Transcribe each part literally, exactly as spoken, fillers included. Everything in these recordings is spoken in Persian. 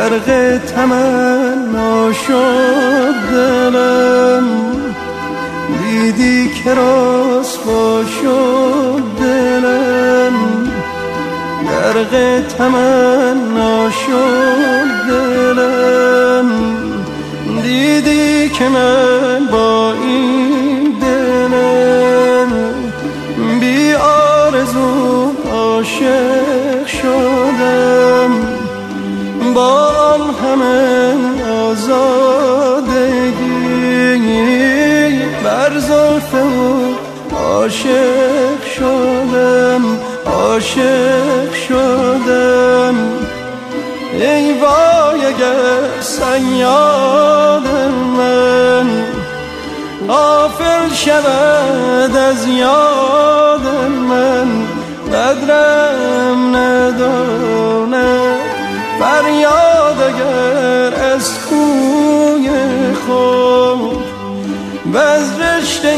غرق تمنا شد دلم، دیدی که رسوا شد دلم، غرق تمنا شد دلم، دیدی که من با این دلم بی آرزو عاشق شدم، با آن همه آزادگی بر زلف او عاشق شدم، عاشق شدم. ای وای اگر صیاد من غافل شود از یاد من، قدرم نداند فریاد اگر از کوی خود و از رشته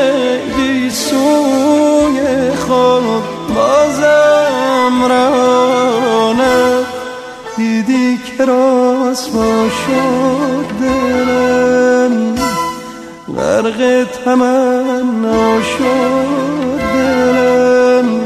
گیسوی خود بازم راند، دیدی که رسوا شد دلم، غرق تمنا شد دلم.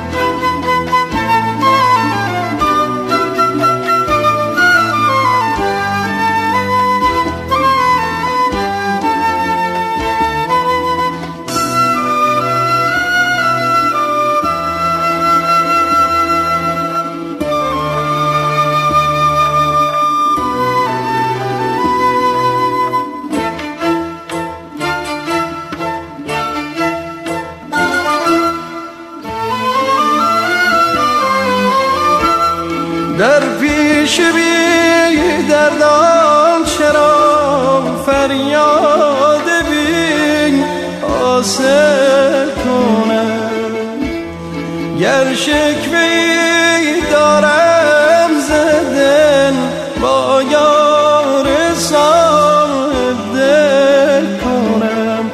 در پیش بی دردان چرا فریاد بی حاصل کنم، گر شکوه‌ای دارم ز دل با یار صاحب دل کنم،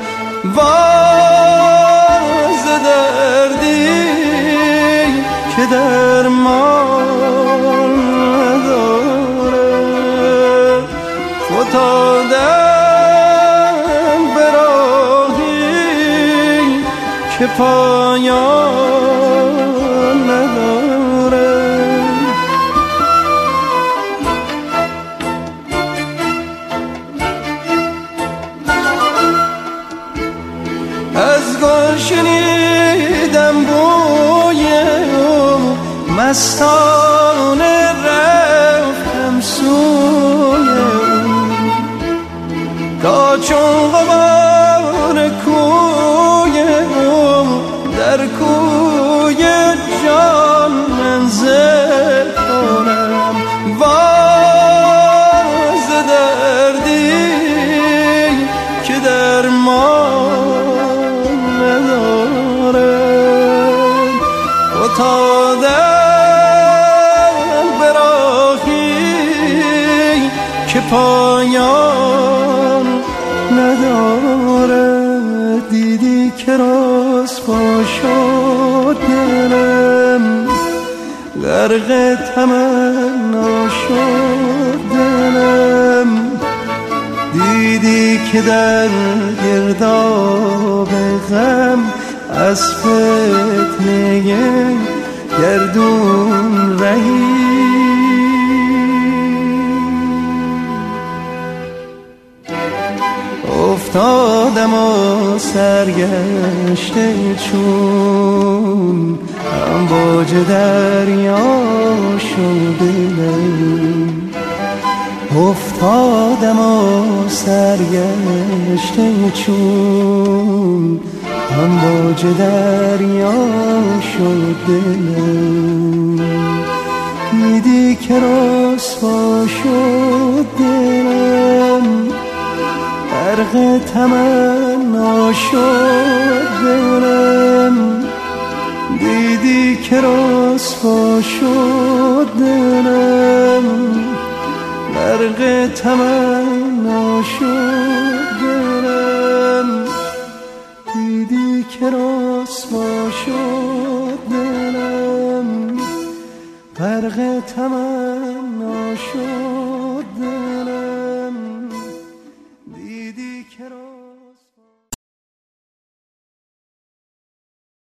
واز دردی که درمان فتادم به راهی که پایان نداره، از گل شنیدم بوی او مستانه رفتم سوی تا چون غبار کوی او در کوی جان منزل کنم، واز دردی که درمان ندارد، فتادم به راهی که پایان نداره، دیدی که رسوا شد دلم، غرق تمنا شد دلم، دیدی که در گرداب غم از فتنه گردون رهی افتادم و سرگشته چون امواج دریا شد دلم، افتادم و سرگشته چون امواج دریا شد دلم، دیدی که رسوا شد دلم، غرق تمنا شد دلم، دیدی که رسوا شد دلم، غرق تمنا شد دلم، دیدی که رسوا شد دلم، غرق تمنا شد